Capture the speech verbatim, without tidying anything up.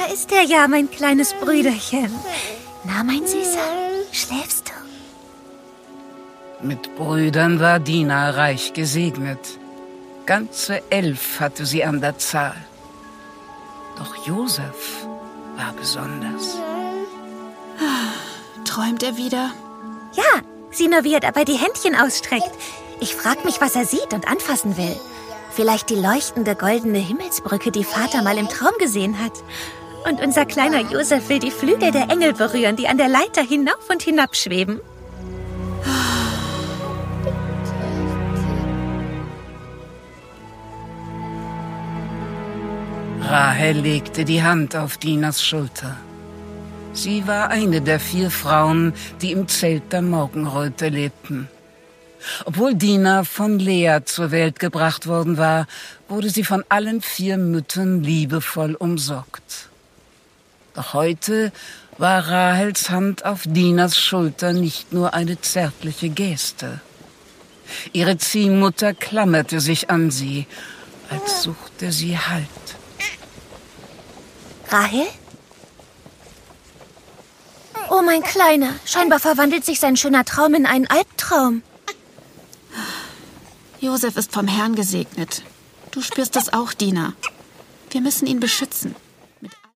Da ist er ja, mein kleines Brüderchen. Na, mein Süßer, schläfst du? Mit Brüdern war Dina reich gesegnet. Ganze elf hatte sie an der Zahl. Doch Josef war besonders. Träumt er wieder? Ja, sieh nur, wie er dabei die Händchen ausstreckt. Ich frag mich, was er sieht und anfassen will. Vielleicht die leuchtende goldene Himmelsbrücke, die Vater mal im Traum gesehen hat. Und unser kleiner Josef will die Flügel der Engel berühren, die an der Leiter hinauf und hinab schweben. Rahel legte die Hand auf Dinas Schulter. Sie war eine der vier Frauen, die im Zelt der Morgenröte lebten. Obwohl Dina von Lea zur Welt gebracht worden war, wurde sie von allen vier Müttern liebevoll umsorgt. Doch heute war Rahels Hand auf Dinas Schulter nicht nur eine zärtliche Geste. Ihre Ziehmutter klammerte sich an sie, als suchte sie Halt. Rahel? Oh, mein Kleiner, scheinbar verwandelt sich sein schöner Traum in einen Albtraum. Josef ist vom Herrn gesegnet. Du spürst das auch, Dina. Wir müssen ihn beschützen.